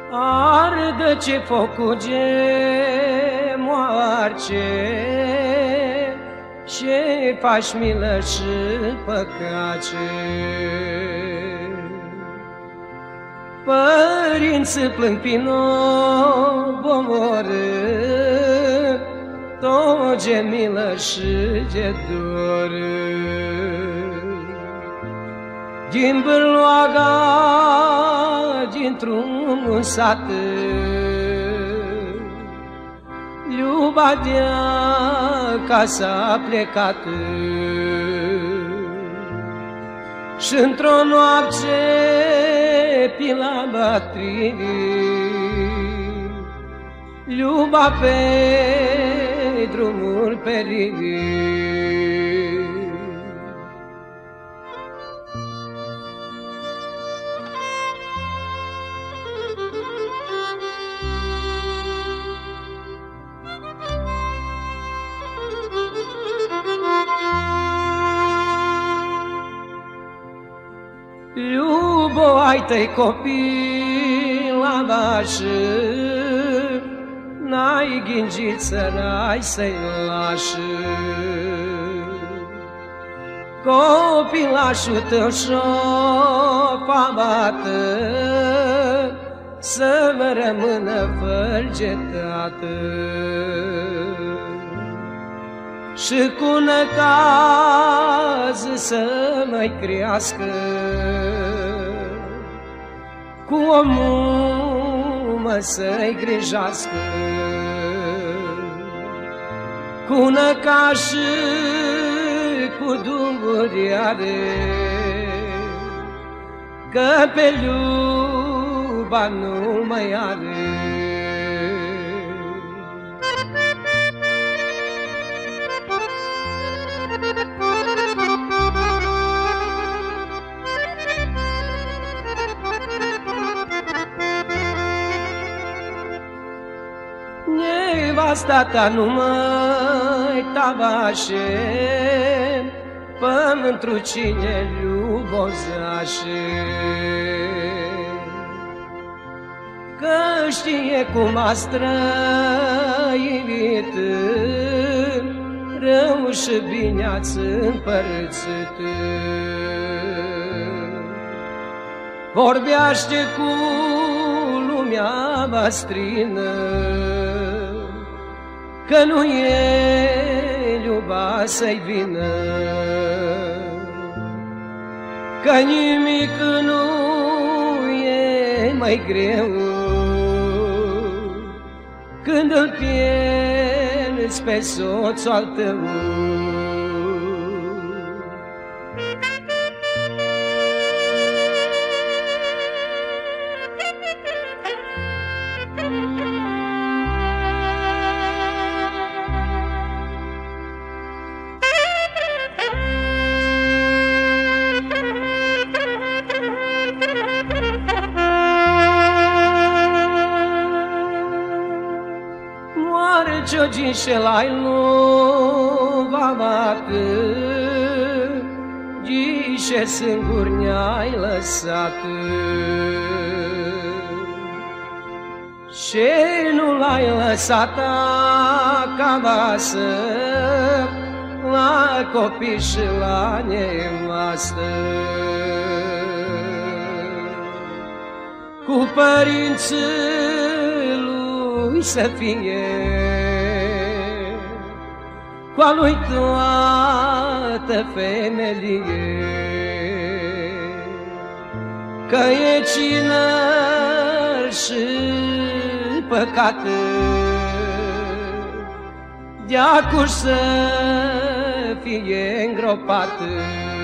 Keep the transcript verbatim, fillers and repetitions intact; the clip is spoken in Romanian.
Ardă ce focuge moarce, ce faci milă și păcace. Părinții plâng prin obomorâ, tot ce milă și ce doră. Din Bârloaga, dintr-un sat, Iuba de-a casa plecat. Și într-o noapte pe la batrii, Iuba pe drumul perii. Iubo, ai tăi copii la vașă, n-ai ghingit sărai să-i lași. Copilașul tău șopa bată, să mă rămână fărgetată. Și cu năcaz să mai crească, cu o mumă să-i grijească. Cu năcaz și cu dunguriare, că pe Iuba nu mai are. Nevasta ta nu mai tavașe, pământul cine iubozașe. Că știe cum a străivit, rău și bine ați împărțit. Vorbește cu lumea vastrină, că nu e Iuba să-i vină, că nimic nu e mai greu când îl pierzi pe soțul al tău. Ce-o ginșe la-i luva bată, Ginșe singur ne-ai lăsat. Și nu l-ai lăsat acasă, la copii și la nevastă. Cu părinții lui să fie, cu-a lui toată femelie, că e cină și păcată, de-acu să fie îngropată.